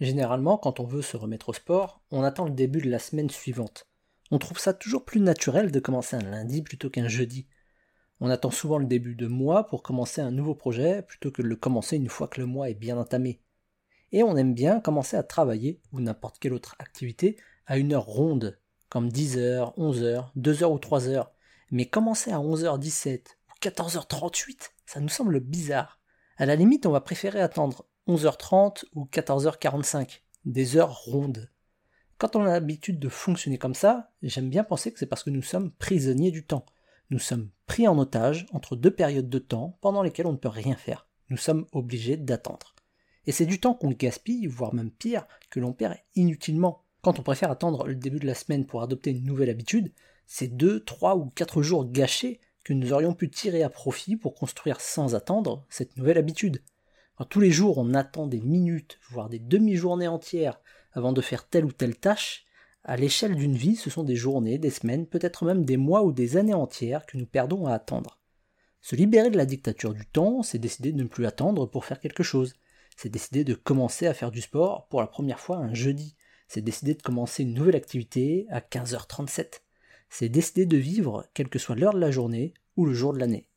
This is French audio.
Généralement, quand on veut se remettre au sport, on attend le début de la semaine suivante. On trouve ça toujours plus naturel de commencer un lundi plutôt qu'un jeudi. On attend souvent le début de mois pour commencer un nouveau projet plutôt que de le commencer une fois que le mois est bien entamé. Et on aime bien commencer à travailler, ou n'importe quelle autre activité, à une heure ronde, comme 10h, 11h, 2h ou 3h. Mais commencer à 11h17 ou 14h38, ça nous semble bizarre. À la limite, on va préférer attendre 11h30 ou 14h45, des heures rondes. Quand on a l'habitude de fonctionner comme ça, j'aime bien penser que c'est parce que nous sommes prisonniers du temps. Nous sommes pris en otage entre deux périodes de temps pendant lesquelles on ne peut rien faire. Nous sommes obligés d'attendre. Et c'est du temps qu'on gaspille, voire même pire, que l'on perd inutilement. Quand on préfère attendre le début de la semaine pour adopter une nouvelle habitude, c'est 2, 3 ou 4 jours gâchés que nous aurions pu tirer à profit pour construire sans attendre cette nouvelle habitude. Quand tous les jours on attend des minutes, voire des demi-journées entières avant de faire telle ou telle tâche, à l'échelle d'une vie, ce sont des journées, des semaines, peut-être même des mois ou des années entières que nous perdons à attendre. Se libérer de la dictature du temps, c'est décider de ne plus attendre pour faire quelque chose. C'est décider de commencer à faire du sport pour la première fois un jeudi. C'est décider de commencer une nouvelle activité à 15h37. C'est décider de vivre, quelle que soit l'heure de la journée ou le jour de l'année.